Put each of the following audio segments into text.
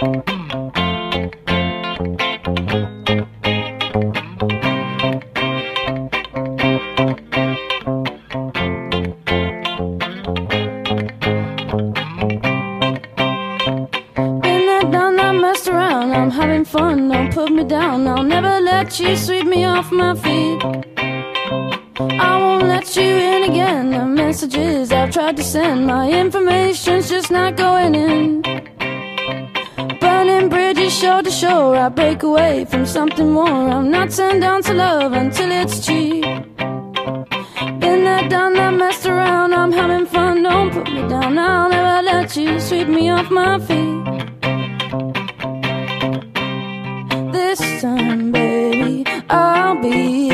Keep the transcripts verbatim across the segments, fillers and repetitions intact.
I'm having fun, don't put me down. I'll never let you sweep me off my feet. I won't let you in again. The messages I've tried to send, my information's just not going in. Burning bridges shore to shore, I break away from something more. I'm not turned down to love until it's cheap. Been there, done that, messed around. I'm having fun, don't put me down. I'll never let you sweep me off my feet. This time, baby, I'll be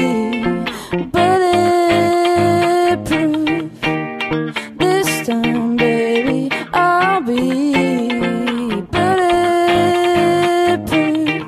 bulletproof. This time, baby, I'll be bulletproof.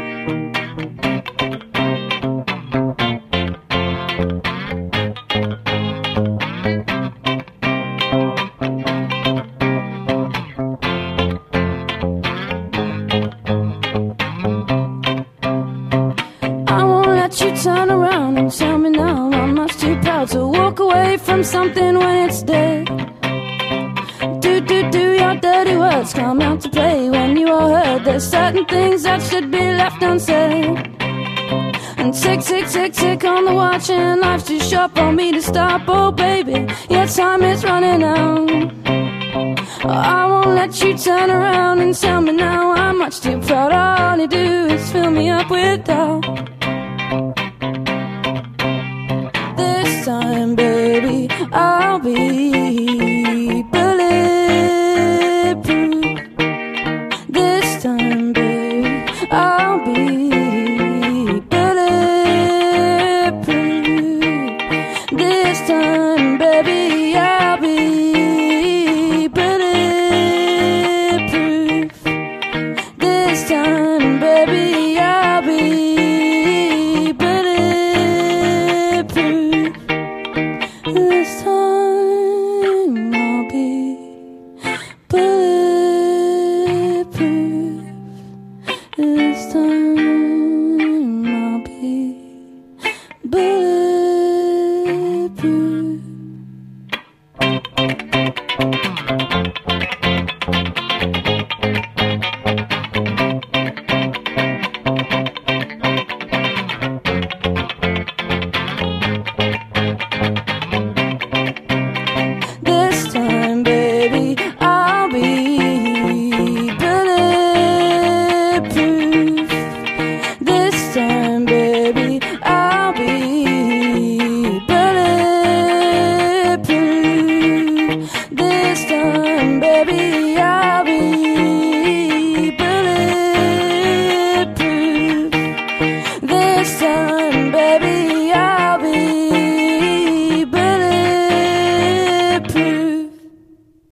You turn around and tell me now I'm much too proud to walk away from something when it's dead. Do, do, do, your dirty words come out to play when you are heard. There's certain things that should be left unsaid. And tick, tick, tick, tick on the watch, and life's too short for me to stop. Oh baby, your time is running out. Oh, I won't let you turn around and tell me now I'm much too proud. All you do is fill me up with doubt. This time, baby, I'll be